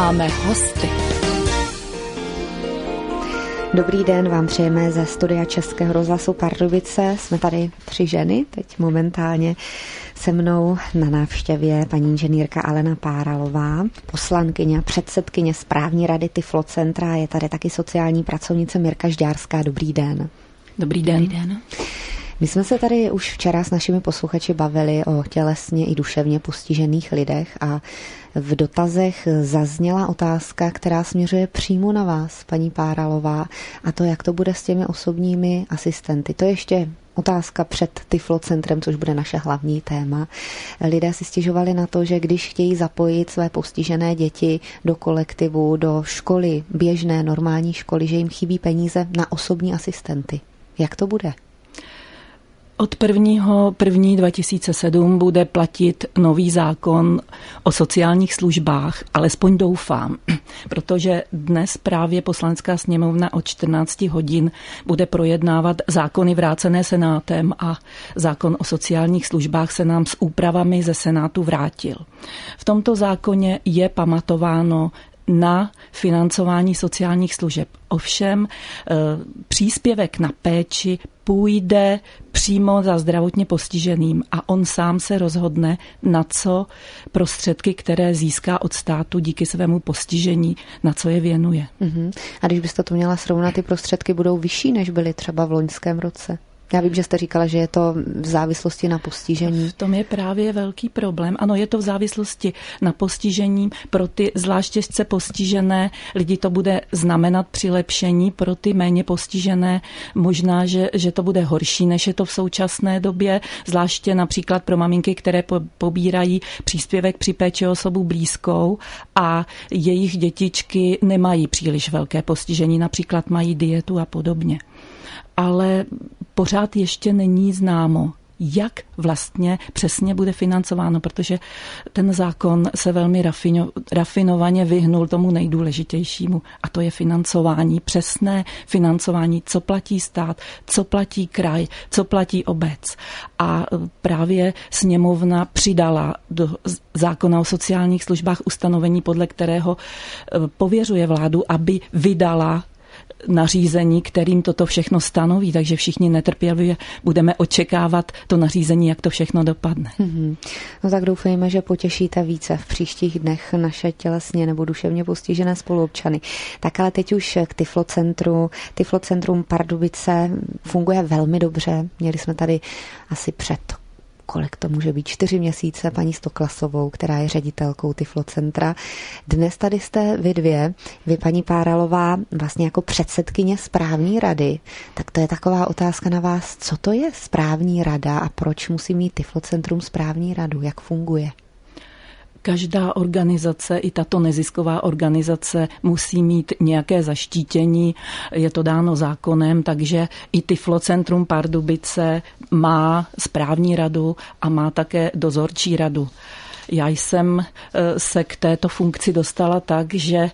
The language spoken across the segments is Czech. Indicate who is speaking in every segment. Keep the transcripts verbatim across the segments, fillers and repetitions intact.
Speaker 1: Máme hosty.
Speaker 2: Dobrý den, vám přejeme ze studia Českého rozhlasu Pardubice. Jsme tady tři ženy, teď momentálně se mnou na návštěvě paní inženýrka Alena Páralová, poslankyně a předsedkyně správní rady Tyflocentra, je tady taky sociální pracovnice Mirka Žďárská. Dobrý den.
Speaker 1: Dobrý den. Dobrý den.
Speaker 2: My jsme se tady už včera s našimi posluchači bavili o tělesně i duševně postižených lidech a v dotazech zazněla otázka, která směřuje přímo na vás, paní Páralová, a to, jak to bude s těmi osobními asistenty. To je ještě otázka před Tyflocentrem, což bude naše hlavní téma. Lidé si stěžovali na to, že když chtějí zapojit své postižené děti do kolektivu, do školy, běžné, normální školy, že jim chybí peníze na osobní asistenty. Jak to bude?
Speaker 1: Od prvního prvního dva tisíce sedm bude platit nový zákon o sociálních službách, alespoň doufám, protože dnes právě Poslanecká sněmovna od čtrnácti hodin bude projednávat zákony vrácené Senátem a zákon o sociálních službách se nám s úpravami ze Senátu vrátil. V tomto zákoně je pamatováno na financování sociálních služeb. Ovšem příspěvek na péči půjde přímo za zdravotně postiženým a on sám se rozhodne, na co prostředky, které získá od státu díky svému postižení, na co je věnuje.
Speaker 2: Uh-huh. A když byste to měla srovnat, ty prostředky budou vyšší, než byly třeba v loňském roce? Já vím, že jste říkala, že je to v závislosti na postižení.
Speaker 1: V tom je právě velký problém. Ano, je to v závislosti na postižení. Pro ty zvlášť těžce postižené lidi to bude znamenat přilepšení, pro ty méně postižené možná, že, že to bude horší, než je to v současné době, zvláště například pro maminky, které po, pobírají příspěvek při péči o osobu blízkou a jejich dětičky nemají příliš velké postižení, například mají dietu a podobně. Ale pořád ještě není známo, jak vlastně přesně bude financováno, protože ten zákon se velmi rafino, rafinovaně vyhnul tomu nejdůležitějšímu, a to je financování, přesné financování, co platí stát, co platí kraj, co platí obec. A právě sněmovna přidala do zákona o sociálních službách ustanovení, podle kterého pověřuje vládu, aby vydala nařízení, kterým toto všechno stanoví, takže všichni netrpělivě budeme očekávat to nařízení, jak to všechno dopadne.
Speaker 2: Mm-hmm. No tak doufejme, že potěšíte více v příštích dnech naše tělesně nebo duševně postižené spoluobčany. Tak ale teď už k Tyflocentru. Tyflocentrum Pardubice funguje velmi dobře. Měli jsme tady asi před kolik to může být, čtyři měsíce, paní Stoklasovou, která je ředitelkou Tyflocentra. Dnes tady jste vy dvě, vy paní Páralová, vlastně jako předsedkyně správní rady. Tak to je taková otázka na vás, co to je správní rada a proč musí mít Tyflocentrum správní radu, jak funguje?
Speaker 1: Každá organizace, i tato nezisková organizace, musí mít nějaké zaštítění, je to dáno zákonem, takže i Tyflocentrum Pardubice má správní radu a má také dozorčí radu. Já jsem se k této funkci dostala tak, že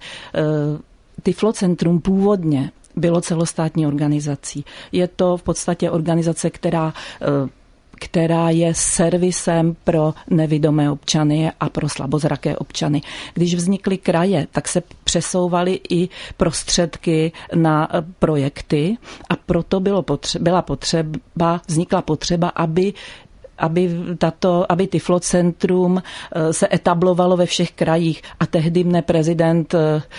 Speaker 1: Tyflocentrum původně bylo celostátní organizací. Je to v podstatě organizace, která která je servisem pro nevidomé občany a pro slabozraké občany. Když vznikly kraje, tak se přesouvaly i prostředky na projekty a proto bylo potře- byla potřeba, vznikla potřeba, aby aby, tato, aby Tyflocentrum se etablovalo ve všech krajích. A tehdy mne prezident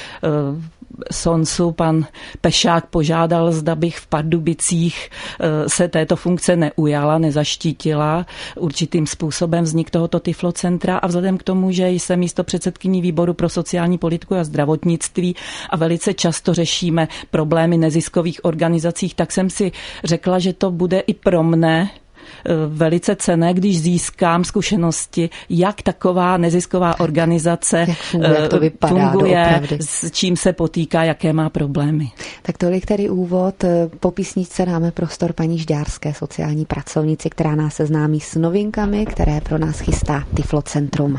Speaker 1: Sonsu, pan Pešák, požádal, zda bych v Pardubicích se této funkce neujala, nezaštítila. Určitým způsobem vznik tohoto Tyflocentra a vzhledem k tomu, že jsem místopředsedkyní výboru pro sociální politiku a zdravotnictví a velice často řešíme problémy neziskových organizací, tak jsem si řekla, že to bude i pro mne velice cenné, když získám zkušenosti, jak taková nezisková organizace jak
Speaker 2: funguje, jak to vypadá,
Speaker 1: funguje, s čím se potýká, jaké má problémy.
Speaker 2: Tak tolik tedy úvod. Po písničce dáme prostor paní Žďárské, sociální pracovnici, která nás seznámí s novinkami, které pro nás chystá Tyflocentrum.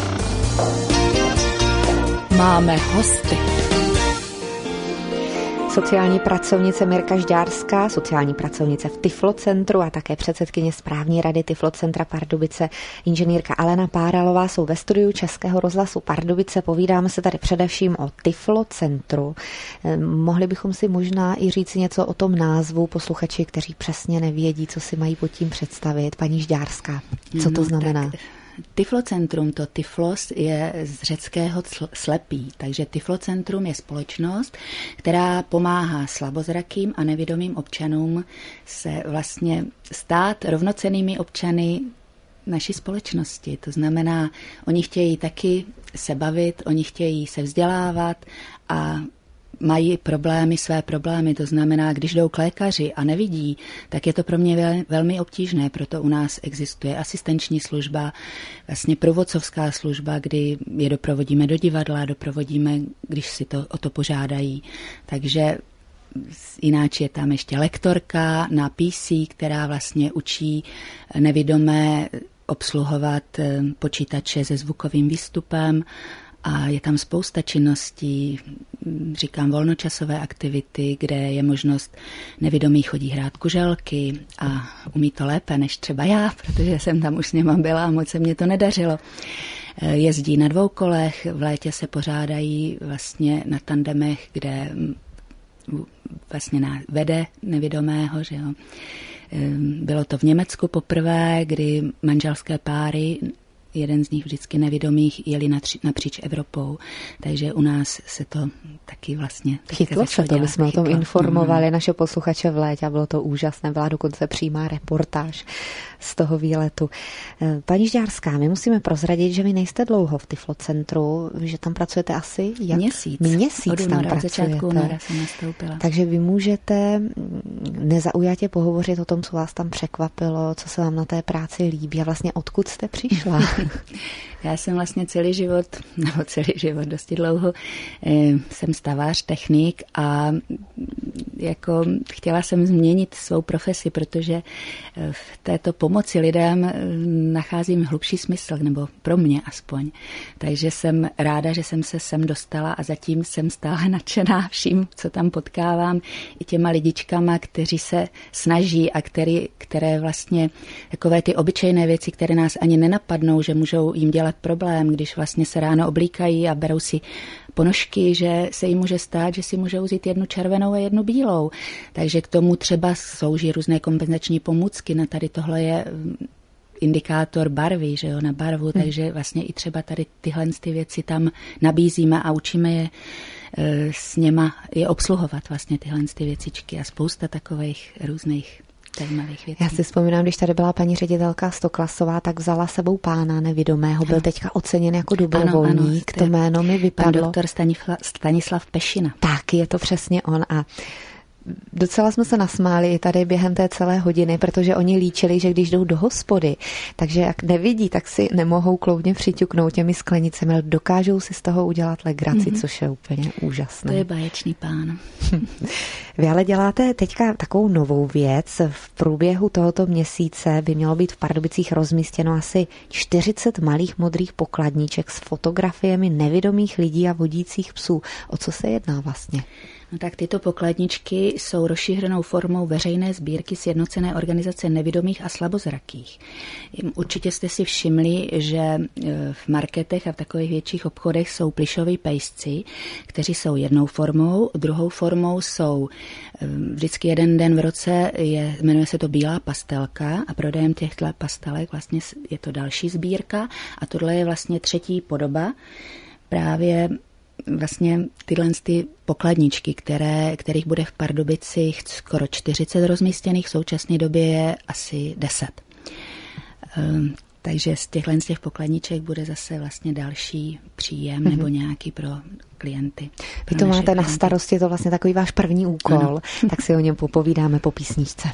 Speaker 1: Máme hosty.
Speaker 2: sociální pracovnice Mirka Žďárská, sociální pracovnice v Tyflocentru a také předsedkyně správní rady Tyflocentra Pardubice, inženýrka Alena Páralová jsou ve studiu Českého rozhlasu Pardubice. Povídáme se tady především o Tyflocentru. Mohli bychom si možná i říct něco o tom názvu, posluchači, kteří přesně nevědí, co si mají pod tím představit. Paní Žďárská, co to znamená?
Speaker 3: Tak Tyflocentrum, to tyflos je z řeckého slepý, takže Tyflocentrum je společnost, která pomáhá slabozrakým a nevidomým občanům se vlastně stát rovnocennými občany naší společnosti. To znamená, oni chtějí taky se bavit, oni chtějí se vzdělávat a mají problémy, své problémy, to znamená, když jdou k lékaři a nevidí, tak je to pro mě vel, velmi obtížné, proto u nás existuje asistenční služba, vlastně průvodcovská služba, kdy je doprovodíme do divadla, doprovodíme, když si to o to požádají. Takže jináč je tam ještě lektorka na P C, která vlastně učí nevidomé obsluhovat počítače se zvukovým výstupem. A je tam spousta činností, říkám volnočasové aktivity, kde je možnost nevidomí chodí hrát kuželky a umí to lépe než třeba já, protože jsem tam už s něma byla a moc se mě to nedařilo. Jezdí na dvou kolech, v létě se pořádají vlastně na tandemech, kde vlastně vede nevidomého, že jo. Bylo to v Německu poprvé, kdy manželské páry, jeden z nich vždycky nevidomých, jeli napříč Evropou, takže u nás se to taky vlastně...
Speaker 2: Chytlo se to, my jsme chytlo. o tom informovali mm. naše posluchače v létě a bylo to úžasné, byla dokonce přímá reportáž z toho výletu. Paní Žďárská, my musíme prozradit, že vy nejste dlouho v Tyflocentru, že tam pracujete asi jak?
Speaker 3: Měsíc.
Speaker 2: Měsíc
Speaker 3: od
Speaker 2: tam
Speaker 3: února,
Speaker 2: pracujete.
Speaker 3: Od začátku února jsem nastoupila.
Speaker 2: Takže vy můžete nezaujatě pohovořit o tom, co vás tam překvapilo, co se vám na té práci líbí a vlastně odkud jste přišla.
Speaker 3: Já jsem vlastně celý život, nebo celý život, dosti dlouho, jsem stavář, technik a jako chtěla jsem změnit svou profesi, protože v této pomoci lidem nacházím hlubší smysl, nebo pro mě aspoň. Takže jsem ráda, že jsem se sem dostala a zatím jsem stále nadšená vším, co tam potkávám, i těma lidičkama, kteří se snaží a který, které vlastně takové ty obyčejné věci, které nás ani nenapadnou, že můžou jim dělat problém, když vlastně se ráno oblíkají a berou si ponožky, že se jim může stát, že si můžou vzít jednu červenou a jednu bílou. Takže k tomu třeba slouží různé kompenzační pomůcky. Na tady tohle je indikátor barvy, že jo, na barvu, hmm. takže vlastně i třeba tady tyhle ty věci tam nabízíme a učíme je s něma je obsluhovat vlastně tyhle ty věcičky a spousta takových různých zajímavých věcí.
Speaker 2: Já si vzpomínám, když tady byla paní ředitelka Stoklasová, tak vzala sebou pána nevidomého, byl teďka oceněn jako dobrovolník, to jméno mi vypadlo.
Speaker 3: Pan doktor Stanislav, Stanislav Pešina.
Speaker 2: Tak, je to přesně on a docela jsme se nasmáli i tady během té celé hodiny, protože oni líčili, že když jdou do hospody, takže jak nevidí, tak si nemohou kloudně přiťuknout těmi sklenicemi, ale dokážou si z toho udělat legraci, mm-hmm. což je úplně úžasné.
Speaker 3: To je báječný pán.
Speaker 2: Vy ale děláte teďka takovou novou věc. V průběhu tohoto měsíce by mělo být v Pardubicích rozmístěno asi čtyřicet malých modrých pokladníček s fotografiemi nevidomých lidí a vodících psů. O co se jedná vlastně?
Speaker 3: No tak tyto pokladničky jsou rozšířenou formou veřejné sbírky Sjednocené organizace nevidomých a slabozrakých. Určitě jste si všimli, že v marketech a v takových větších obchodech jsou plyšoví pejsci, kteří jsou jednou formou, druhou formou jsou vždycky jeden den v roce, je, jmenuje se to Bílá pastelka a prodejem těchto pastelek vlastně je to další sbírka a tohle je vlastně třetí podoba právě vlastně tyhle ty pokladničky, které, kterých bude v Pardubicích skoro čtyřicet rozmístěných, v současné době je asi deset. Um, takže z těchhle z těch pokladniček bude zase vlastně další příjem mm-hmm. nebo nějaký pro klienty.
Speaker 2: Vy to máte klienty. Na starosti, je to vlastně takový váš první úkol, ano. Tak si o něm popovídáme po písničce.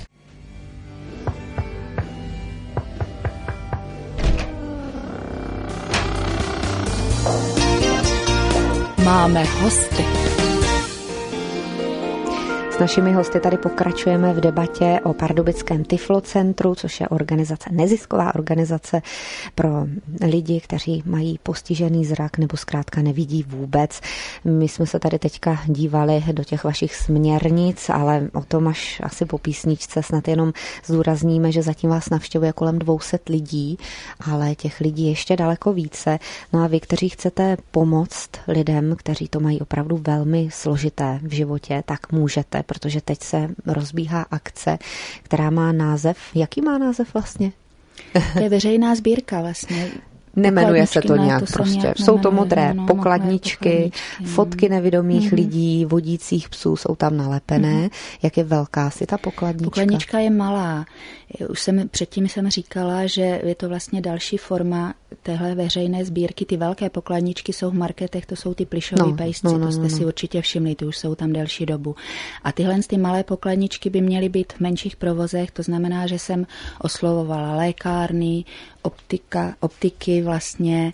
Speaker 1: Máme hosty.
Speaker 2: našimi hosty tady pokračujeme v debatě o pardubickém Tyflocentru, což je organizace, nezisková organizace pro lidi, kteří mají postižený zrak nebo zkrátka nevidí vůbec. My jsme se tady teďka dívali do těch vašich směrnic, ale o tom až asi po písničce snad jenom zdůrazníme, že zatím vás navštěvuje kolem dvě stě lidí, ale těch lidí ještě daleko více. No a vy, kteří chcete pomoct lidem, kteří to mají opravdu velmi složité v životě, tak můžete, protože teď se rozbíhá akce, která má název. Jaký má název vlastně?
Speaker 3: To je veřejná sbírka vlastně.
Speaker 2: Nemenuje se to
Speaker 3: ne,
Speaker 2: nějak
Speaker 3: to
Speaker 2: prostě.
Speaker 3: Nějak
Speaker 2: jsou to modré
Speaker 3: no,
Speaker 2: pokladničky,
Speaker 3: pokladničky,
Speaker 2: fotky nevidomých
Speaker 3: mm-hmm.
Speaker 2: lidí, vodících psů jsou tam nalepené. Mm-hmm. Jak je velká si ta pokladnička?
Speaker 3: Pokladnička je malá. Už jsem předtím jsem říkala, že je to vlastně další forma téhle veřejné sbírky. Ty velké pokladničky jsou v marketech, to jsou ty plyšové
Speaker 2: no,
Speaker 3: pejsci,
Speaker 2: no, no,
Speaker 3: to jste
Speaker 2: no, no.
Speaker 3: si určitě všimli, ty už jsou tam delší dobu. A tyhle ty malé pokladničky by měly být v menších provozech, to znamená, že jsem oslovovala lékárny, optika, optiky vlastně,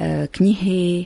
Speaker 3: knihy,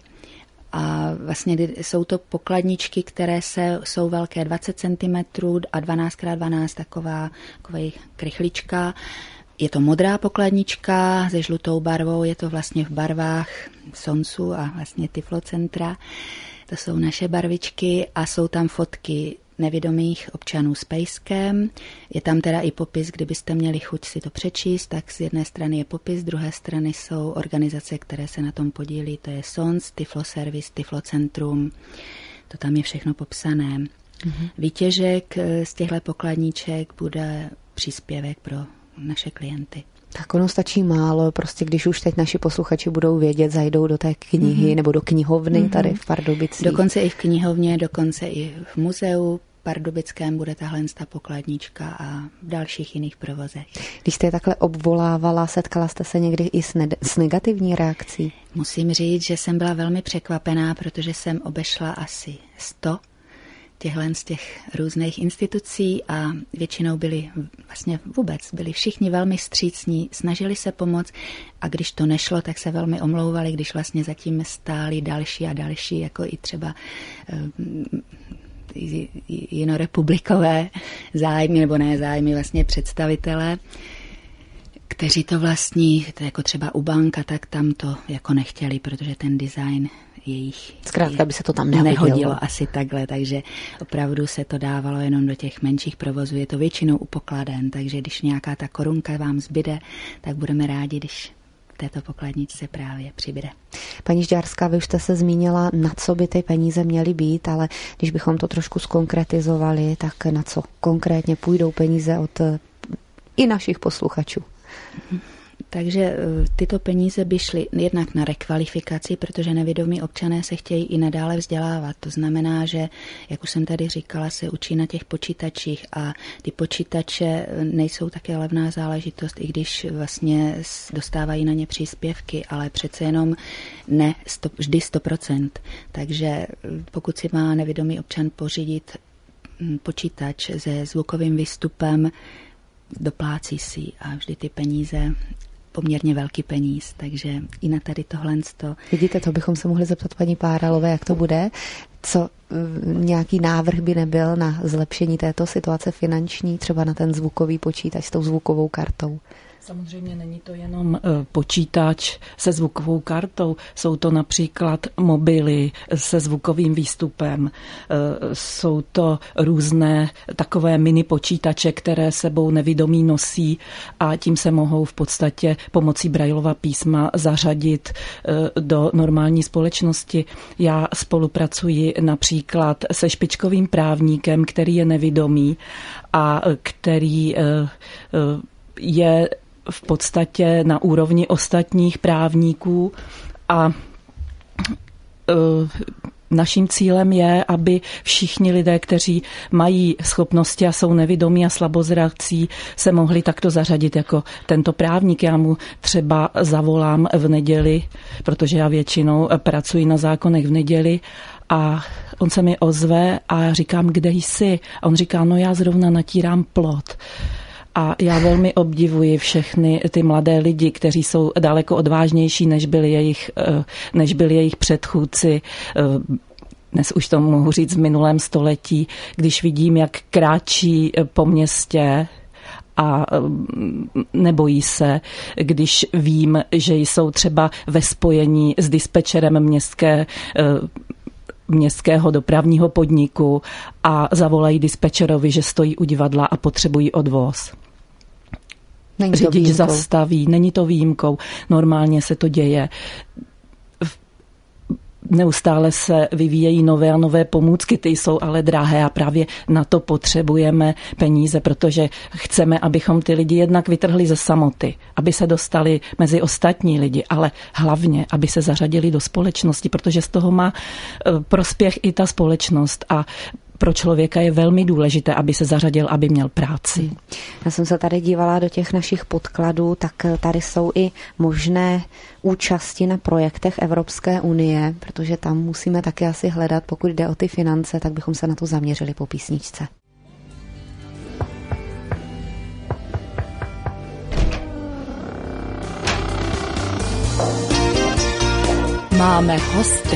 Speaker 3: a vlastně jsou to pokladničky, které se, jsou velké dvacet centimetrů a dvanáct krát dvanáct taková, taková krychlička. Je to modrá pokladnička se žlutou barvou, je to vlastně v barvách Soncu a vlastně Tyflocentra. To jsou naše barvičky a jsou tam fotky nevidomých občanů s pejskem. Je tam teda i popis, kdybyste měli chuť si to přečíst, tak z jedné strany je popis, z druhé strany jsou organizace, které se na tom podílí, to je Sons, Tyfloservis, Tyflocentrum, to tam je všechno popsané. Mm-hmm. Výtěžek z těchto pokladníček bude příspěvek pro naše klienty.
Speaker 2: Tak ono stačí málo, prostě když už teď naši posluchači budou vědět, zajdou do té knihy mm-hmm. nebo do knihovny mm-hmm. tady v Pardubicích.
Speaker 3: Dokonce i v knihovně, dokonce i v muzeu pardubickém bude tahle ta pokladnička a v dalších jiných provozech.
Speaker 2: Když jste je takhle obvolávala, setkala jste se někdy i s, ne- s negativní reakcí?
Speaker 3: Musím říct, že jsem byla velmi překvapená, protože jsem obešla asi sto těchhle z těch různých institucí a většinou byli vlastně vůbec, byli všichni velmi vstřícní, snažili se pomoct a když to nešlo, tak se velmi omlouvali, když vlastně zatím stáli další a další, jako i třeba jinorepublikové zájmy, nebo ne zájmy, vlastně představitelé, kteří to vlastní, to jako třeba u banka, tak tam to jako nechtěli, protože ten design jejich
Speaker 2: zkrátka by se to tam nehodilo.
Speaker 3: nehodilo asi takhle, takže opravdu se to dávalo jenom do těch menších provozů. Je to většinou u pokladen, takže když nějaká ta korunka vám zbyde, tak budeme rádi, když v této pokladničce právě přibyde.
Speaker 2: Paní Žďárská, vy už jste se zmínila, na co by ty peníze měly být, ale když bychom to trošku zkonkretizovali, tak na co konkrétně půjdou peníze od i našich posluchačů?
Speaker 3: Mm-hmm. Takže tyto peníze by šly jednak na rekvalifikaci, protože nevědomí občané se chtějí i nadále vzdělávat. To znamená, že, jak už jsem tady říkala, se učí na těch počítačích a ty počítače nejsou také levná záležitost, i když vlastně dostávají na ně příspěvky, ale přece jenom ne sto, vždy sto procent. Takže pokud si má nevědomý občan pořídit počítač se zvukovým výstupem, doplácí si a vždy ty peníze poměrně velký peníz, takže i na tady tohle.
Speaker 2: Vidíte, to bychom se mohli zeptat paní Páralové, jak to bude? Co nějaký návrh by nebyl na zlepšení této situace finanční, třeba na ten zvukový počítač s tou zvukovou kartou?
Speaker 1: Samozřejmě není to jenom počítač se zvukovou kartou, jsou to například mobily se zvukovým výstupem, jsou to různé takové mini počítače, které sebou nevidomí nosí a tím se mohou v podstatě pomocí Braillova písma zařadit do normální společnosti. Já spolupracuji například se špičkovým právníkem, který je nevidomý a který je v podstatě na úrovni ostatních právníků a naším cílem je, aby všichni lidé, kteří mají schopnosti a jsou nevidomí a slabozrací, se mohli takto zařadit jako tento právník. Já mu třeba zavolám v neděli, protože já většinou pracuji na zákonech v neděli a on se mi ozve a říkám, kde jsi? A on říká, no já zrovna natírám plot. A já velmi obdivuji všechny ty mladé lidi, kteří jsou daleko odvážnější, než byli jejich, než byli jejich předchůdci dnes už to mohu říct v minulém století, když vidím, jak kráčí po městě a nebojí se, když vím, že jsou třeba ve spojení s dispečerem městské městského dopravního podniku a zavolají dispečerovi, že stojí u divadla a potřebují odvoz.
Speaker 2: Není to
Speaker 1: Řidič
Speaker 2: výjimkou.
Speaker 1: zastaví, není to výjimkou, normálně se to děje. Neustále se vyvíjejí nové a nové pomůcky, ty jsou ale drahé a právě na to potřebujeme peníze, protože chceme, abychom ty lidi jednak vytrhli ze samoty, aby se dostali mezi ostatní lidi, ale hlavně, aby se zařadili do společnosti, protože z toho má prospěch i ta společnost a pro člověka je velmi důležité, aby se zařadil, aby měl práci.
Speaker 2: Já jsem se tady dívala do těch našich podkladů, tak tady jsou i možné účasti na projektech Evropské unie, protože tam musíme taky asi hledat, pokud jde o ty finance, tak bychom se na to zaměřili po písničce.
Speaker 3: Máme hosty.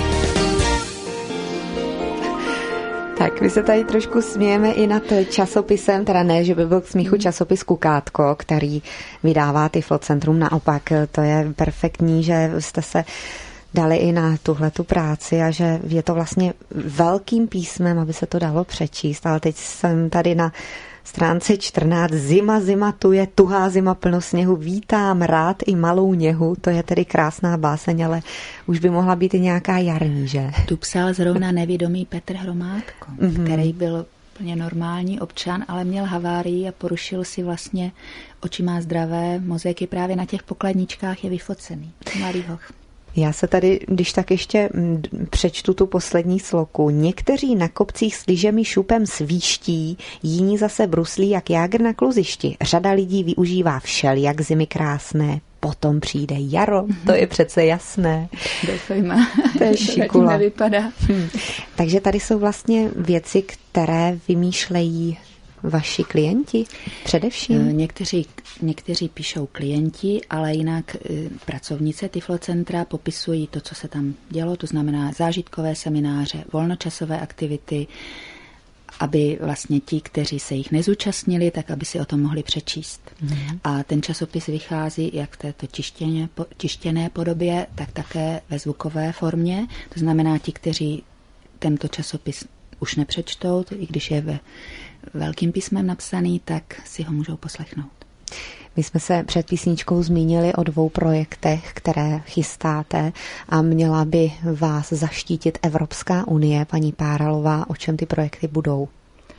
Speaker 2: Tak, my se tady trošku smějeme i nad časopisem, teda ne, že by byl k smíchu časopis Kukátko, který vydává Tiflo Centrum. Naopak, to je perfektní, že jste se dali i na tuhletu práci a že je to vlastně velkým písmem, aby se to dalo přečíst. Ale teď jsem tady na stránce čtrnáct. Zima, zima, tu je tuhá zima, plno sněhu, vítám rád i malou něhu. To je tedy krásná báseň, ale už by mohla být i nějaká jarní, že?
Speaker 3: Tu psal zrovna nevědomý Petr Hromádko, mm-hmm. který byl plně normální občan, ale měl havárii a porušil si vlastně oči, má zdravé, mozek je právě na těch pokladničkách je vyfocený. Malý hoch.
Speaker 2: Já se tady, když tak ještě přečtu tu poslední sloku. Někteří na kopcích s lyžemi šupem svíští, jiní zase bruslí jak jágr na kluzišti. Řada lidí využívá všelijak zimy krásné. Potom přijde jaro, to je přece jasné.
Speaker 3: Doufejme,
Speaker 2: to je šikula.
Speaker 3: To nevypadá.
Speaker 2: Hmm. Takže tady jsou vlastně věci, které vymýšlejí vaši klienti především?
Speaker 3: Někteří, někteří píšou klienti, ale jinak pracovnice Tiflocentra popisují to, co se tam dělo, to znamená zážitkové semináře, volnočasové aktivity, aby vlastně ti, kteří se jich nezúčastnili, tak aby si o tom mohli přečíst. Mm. A ten časopis vychází jak v této tištěné, tištěné podobě, tak také ve zvukové formě. To znamená ti, kteří tento časopis už nepřečtou, i když je ve velkým písmem napsaný, tak si ho můžou poslechnout.
Speaker 2: My jsme se před písničkou zmínili o dvou projektech, které chystáte a měla by vás zaštítit Evropská unie. Paní Páralová, o čem ty projekty budou?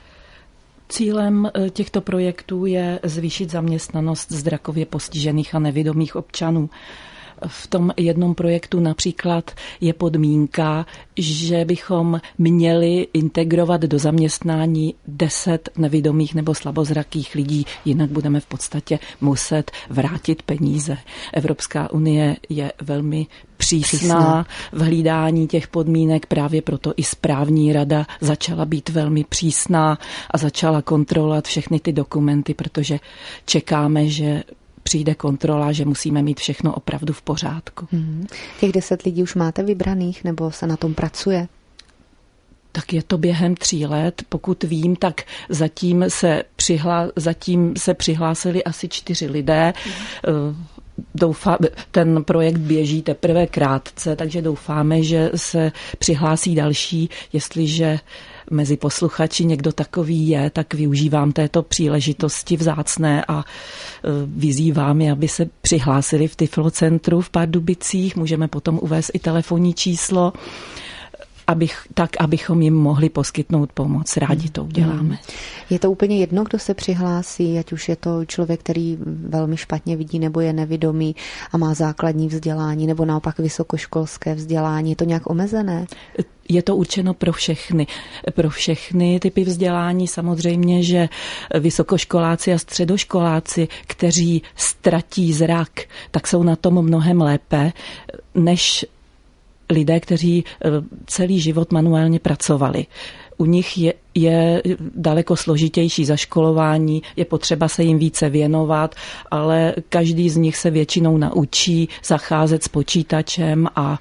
Speaker 1: Cílem těchto projektů je zvýšit zaměstnanost zrakově postižených a nevidomých občanů. V tom jednom projektu například je podmínka, že bychom měli integrovat do zaměstnání deset nevidomých nebo slabozrakých lidí, jinak budeme v podstatě muset vrátit peníze. Evropská unie je velmi přísná v hlídání těch podmínek, právě proto i správní rada začala být velmi přísná a začala kontrolovat všechny ty dokumenty, protože čekáme, že přijde kontrola, že musíme mít všechno opravdu v pořádku.
Speaker 2: Hmm. Těch deset lidí už máte vybraných, nebo se na tom pracuje?
Speaker 1: Tak je to během tří let. Pokud vím, tak zatím se, přihlá, zatím se přihlásili asi čtyři lidé. Hmm. Doufá, ten projekt běží teprve krátce, takže doufáme, že se přihlásí další, jestliže mezi posluchači někdo takový je, tak využívám této příležitosti vzácné a vyzývám je, aby se přihlásili v Tiflocentru v Pardubicích. Můžeme potom uvést i telefonní číslo, abych, tak, abychom jim mohli poskytnout pomoc. Rádi to uděláme.
Speaker 2: Je to úplně jedno, kdo se přihlásí, ať už je to člověk, který velmi špatně vidí nebo je nevidomý a má základní vzdělání, nebo naopak vysokoškolské vzdělání. Je to nějak omezené?
Speaker 1: Je to určeno pro všechny. Pro všechny typy vzdělání samozřejmě, že vysokoškoláci a středoškoláci, kteří ztratí zrak, tak jsou na tom mnohem lépe, než lidé, kteří celý život manuálně pracovali. U nich je je daleko složitější zaškolování, je potřeba se jim více věnovat, ale každý z nich se většinou naučí zacházet s počítačem a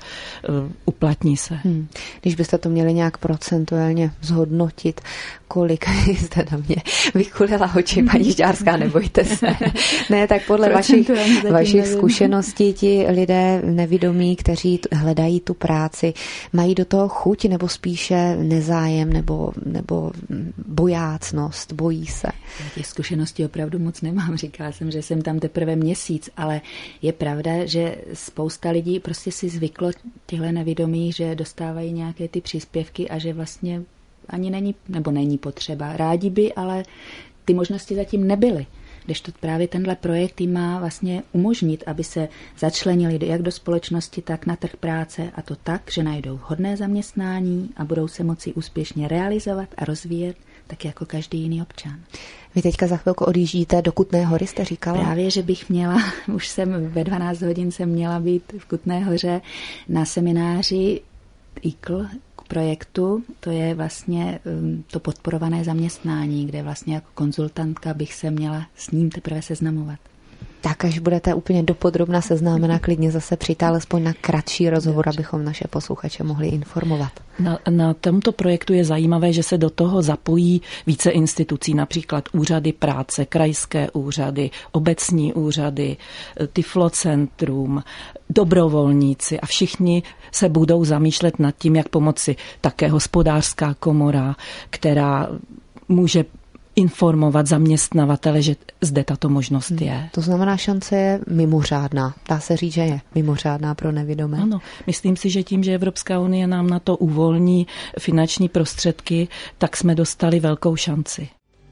Speaker 1: uplatní se.
Speaker 2: Hmm. Když byste to měli nějak procentuálně zhodnotit, kolik jste na mě vykulila oči, paní Žďárská, nebojte se. Ne, tak podle vašich, vašich zkušeností ti lidé nevidomí, kteří hledají tu práci, mají do toho chuť nebo spíše nezájem nebo, nebo bojácnost, bojí se?
Speaker 3: Já těch zkušeností opravdu moc nemám. Říkala jsem, že jsem tam teprve měsíc, ale je pravda, že spousta lidí prostě si zvyklo těchto nevidomých, že dostávají nějaké ty příspěvky a že vlastně ani není, nebo není potřeba. Rádi by, ale ty možnosti zatím nebyly. Kdežto právě tenhle projekt jim má vlastně umožnit, aby se začlenili jak do společnosti, tak na trh práce, a to tak, že najdou vhodné zaměstnání a budou se moci úspěšně realizovat a rozvíjet, tak jako každý jiný občan.
Speaker 2: Vy teďka za chvilku odjíždíte do Kutné Hory, jste říkala?
Speaker 3: Právě, že bych měla, už jsem ve dvanáct hodin jsem měla být v Kutné Hoře na semináři I K L projektu, to je vlastně to podporované zaměstnání, kde vlastně jako konzultantka bych se měla s ním teprve seznamovat.
Speaker 2: Tak až budete úplně dopodrobna seznámena, klidně zase přijďte alespoň na kratší rozhovor, Dobře. abychom naše posluchače mohli informovat.
Speaker 1: Na, na tomto projektu je zajímavé, že se do toho zapojí více institucí, například úřady práce, krajské úřady, obecní úřady, Tiflocentrum, dobrovolníci a všichni se budou zamýšlet nad tím, jak pomoci. Také hospodářská komora, která může informovat zaměstnavatele, že zde tato možnost je. Hmm.
Speaker 2: To znamená, šance je mimořádná. Dá se říct, že je mimořádná pro nevidomé.
Speaker 1: Ano, myslím si, že tím, že Evropská unie nám na to uvolní finanční prostředky, tak jsme dostali velkou šanci.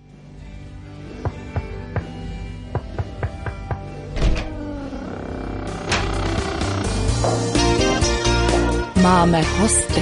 Speaker 1: Máme hosty.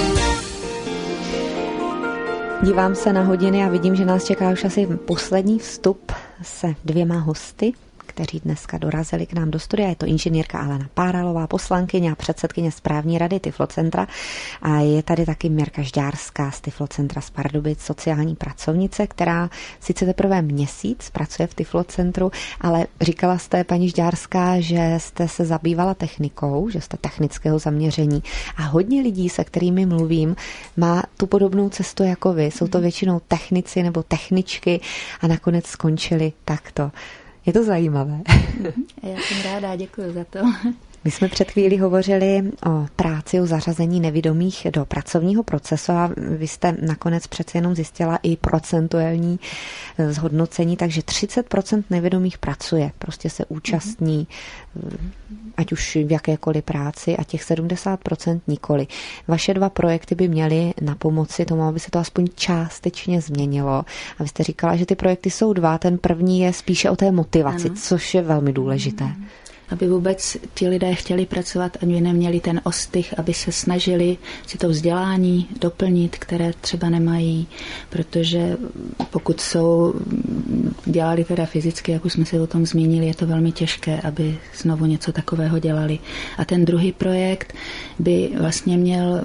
Speaker 2: Dívám se na hodiny a vidím, že nás čeká už asi poslední vstup se dvěma hosty, kteří dneska dorazili k nám do studia. Je to inženýrka Alena Páralová, poslankyně a předsedkyně správní rady Tiflocentra, a je tady taky Mirka Žďárská z Tiflocentra z Pardubic, sociální pracovnice, která sice teprve měsíc pracuje v Tiflocentru, ale říkala jste, paní Žďárská, že jste se zabývala technikou, že jste technického zaměření, a hodně lidí, se kterými mluvím, má tu podobnou cestu jako vy. Jsou to většinou technici nebo techničky a nakonec skončili takto. Je to zajímavé.
Speaker 3: Já jsem ráda, děkuji za to.
Speaker 2: My jsme před chvílí hovořili o práci, o zařazení nevidomých do pracovního procesu a vy jste nakonec přece jenom zjistila i procentuální zhodnocení, takže třicet procent nevidomých pracuje, prostě se účastní, ať už v jakékoliv práci, a těch sedmdesát procent nikoli. Vaše dva projekty by měly na pomoci tomu, aby se to aspoň částečně změnilo. A vy jste říkala, že ty projekty jsou dva, ten první je spíše o té motivaci, ano. Což je velmi důležité. Ano.
Speaker 3: Aby vůbec ti lidé chtěli pracovat, ani neměli ten ostych, aby se snažili si to vzdělání doplnit, které třeba nemají, protože pokud jsou, dělali teda fyzicky, jak už jsme se o tom zmínili, je to velmi těžké, aby znovu něco takového dělali. A ten druhý projekt by vlastně měl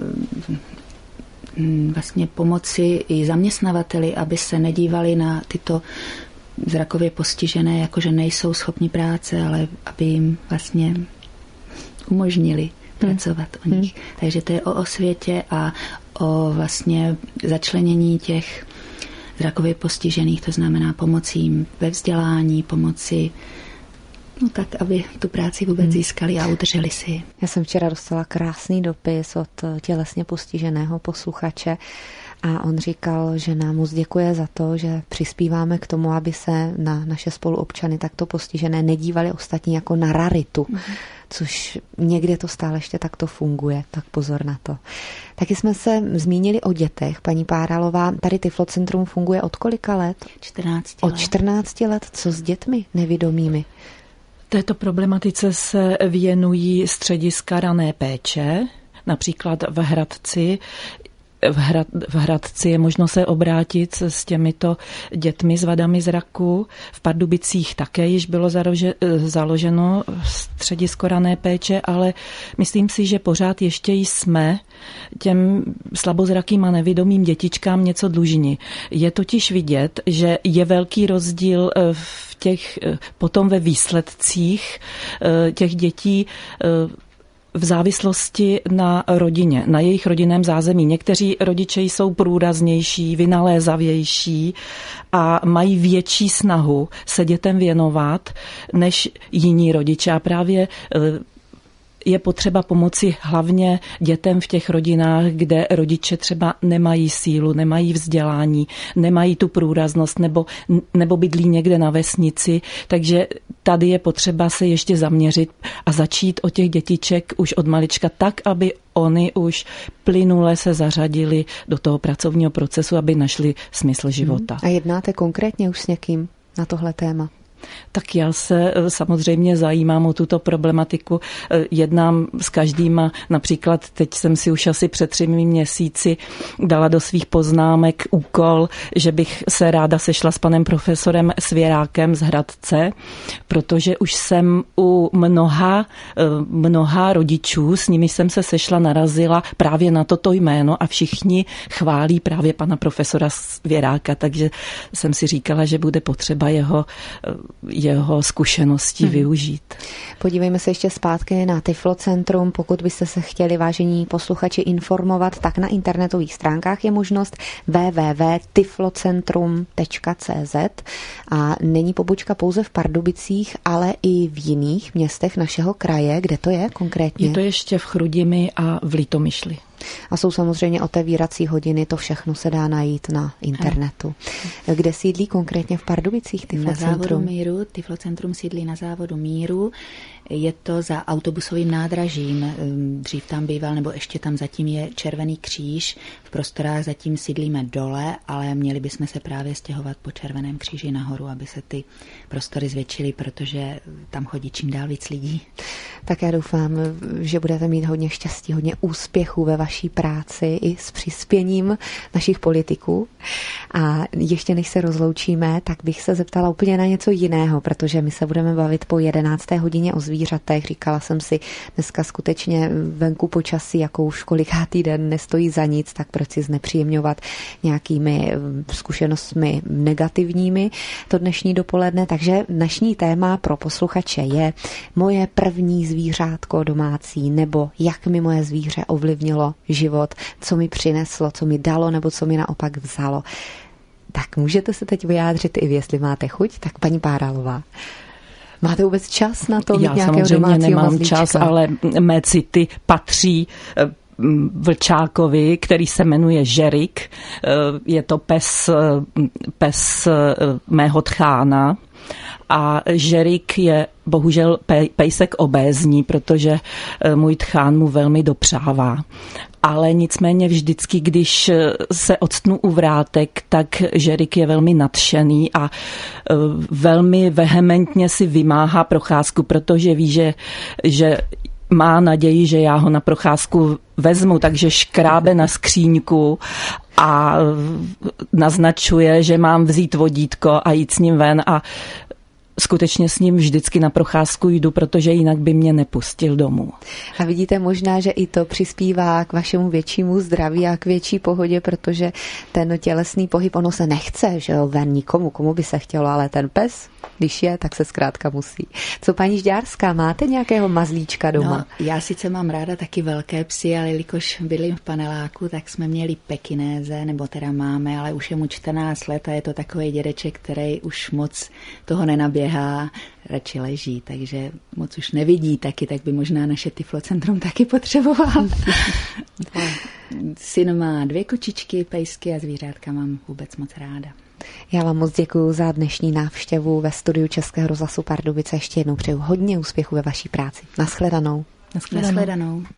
Speaker 3: vlastně pomoci i zaměstnavateli, aby se nedívali na tyto zrakově postižené, jakože nejsou schopni práce, ale aby jim vlastně umožnili hmm. pracovat o nich. Hmm. Takže to je o osvětě a o vlastně začlenění těch zrakově postižených, to znamená pomoci jim ve vzdělání, pomoci, no tak, aby tu práci vůbec hmm. získali a udrželi si.
Speaker 2: Já jsem včera dostala krásný dopis od tělesně postiženého posluchače, a on říkal, že nám moc děkuje za to, že přispíváme k tomu, aby se na naše spoluobčany takto postižené nedívali ostatní jako na raritu, mm. což někde to stále ještě takto funguje, tak pozor na to. Taky jsme se zmínili o dětech, paní Páralová. Tady Tiflocentrum funguje od kolika let?
Speaker 3: čtrnáct let.
Speaker 2: Od čtrnácti let. Co s dětmi nevidomými?
Speaker 1: Této problematice se věnují střediska rané péče, například v Hradci v, Hrad, v Hradci je možno se obrátit s těmito dětmi s vadami zraku. V Pardubicích také již bylo zarože, založeno středisko rané péče, ale myslím si, že pořád ještě jsme těm slabozrakým a nevidomým dětičkám něco dlužní. Je totiž vidět, že je velký rozdíl v těch, potom ve výsledcích těch dětí v závislosti na rodině, na jejich rodinném zázemí. Někteří rodiče jsou průraznější, vynalézavější a mají větší snahu se dětem věnovat než jiní rodiče. A právě je potřeba pomoci hlavně dětem v těch rodinách, kde rodiče třeba nemají sílu, nemají vzdělání, nemají tu průraznost nebo, nebo bydlí někde na vesnici. Takže tady je potřeba se ještě zaměřit a začít o těch dětiček už od malička tak, aby oni už plynule se zařadili do toho pracovního procesu, aby našli smysl života.
Speaker 2: A jednáte konkrétně už s někým na tohle téma?
Speaker 1: Tak já se samozřejmě zajímám o tuto problematiku. Jednám s každým a například teď jsem si už asi před třemi měsíci dala do svých poznámek úkol, že bych se ráda sešla s panem profesorem Svěrákem z Hradce, protože už jsem u mnoha, mnoha rodičů, s nimi jsem se sešla, narazila právě na toto jméno a všichni chválí právě pana profesora Svěráka, takže jsem si říkala, že bude potřeba jeho jeho zkušeností hmm. využít.
Speaker 2: Podívejme se ještě zpátky na Tyflocentrum. Pokud byste se chtěli, vážení posluchači, informovat, tak na internetových stránkách je možnost w w w tečka tyflocentrum tečka c z a není pobočka pouze v Pardubicích, ale i v jiných městech našeho kraje. Kde to je konkrétně?
Speaker 1: Je to ještě v Chrudimi a v Litomyšli.
Speaker 2: A jsou samozřejmě otevírací hodiny, to všechno se dá najít na internetu. Kde sídlí konkrétně v Pardubicích Tyflocentrum?
Speaker 3: Na závodu Míru. Tyflocentrum sídlí na závodu Míru. Je to za autobusovým nádražím. Dřív tam býval, nebo ještě tam zatím je Červený kříž. V prostorách zatím sídlíme dole, ale měli bychom se právě stěhovat po Červeném kříži nahoru, aby se ty prostory zvětšily, protože tam chodí čím dál víc lidí.
Speaker 2: Tak já doufám, že budete mít hodně štěstí, hodně úspěchů ve vaší práci i s přispěním našich politiků. A ještě než se rozloučíme, tak bych se zeptala úplně na něco jiného, protože my se budeme bavit po jedenácté hodině o zvířatech. Říkala jsem si, dneska skutečně venku počasí, jako už kolikátý den nestojí za nic, tak proč si znepříjemňovat nějakými zkušenostmi negativními to dnešní dopoledne. Takže dnešní téma pro posluchače je moje první zvířátko domácí, nebo jak mi moje zvíře ovlivnilo život, co mi přineslo, co mi dalo, nebo co mi naopak vzalo. Tak můžete se teď vyjádřit i vy, jestli máte chuť, tak paní Páralová. Máte vůbec čas na to mít
Speaker 1: Já
Speaker 2: nějakého
Speaker 1: samozřejmě
Speaker 2: domácího
Speaker 1: nemám
Speaker 2: mazlíčka?
Speaker 1: čas, ale mé city patří vlčákovi, který se jmenuje Žerik. Je to pes, pes mého tchána. A Žerik je bohužel pejsek obézní, protože můj tchán mu velmi dopřává. Ale nicméně vždycky, když se octnu u vrátek, tak Žerik je velmi nadšený a velmi vehementně si vymáhá procházku, protože ví, že, že má naději, že já ho na procházku vezmu, takže škrábe na skříňku a naznačuje, že mám vzít vodítko a jít s ním ven a skutečně s ním vždycky na procházku jdu, protože jinak by mě nepustil domů.
Speaker 2: A vidíte možná, že i to přispívá k vašemu většímu zdraví a k větší pohodě, protože ten tělesný pohyb, ono se nechce, že jo, ven nikomu, komu by se chtělo, ale ten pes, když je, tak se zkrátka musí. Co paní Žďárská, máte nějakého mazlíčka doma?
Speaker 3: No, já sice mám ráda taky velké psy, ale jelikož bydlím v paneláku, tak jsme měli pekinéze, nebo teda máme, ale už je mu čtrnáct let a je to takový dědeček, který už moc toho nenaběhá, radši leží, takže moc už nevidí taky, tak by možná naše Tyflocentrum taky potřeboval. Syn má dvě kočičky, pejsky a zvířátka mám vůbec moc ráda.
Speaker 2: Já vám moc děkuji za dnešní návštěvu ve studiu Českého rozhlasu Pardubice. Ještě jednou přeju hodně úspěchu ve vaší práci. Naschledanou.
Speaker 3: Naschledanou. Naschledanou.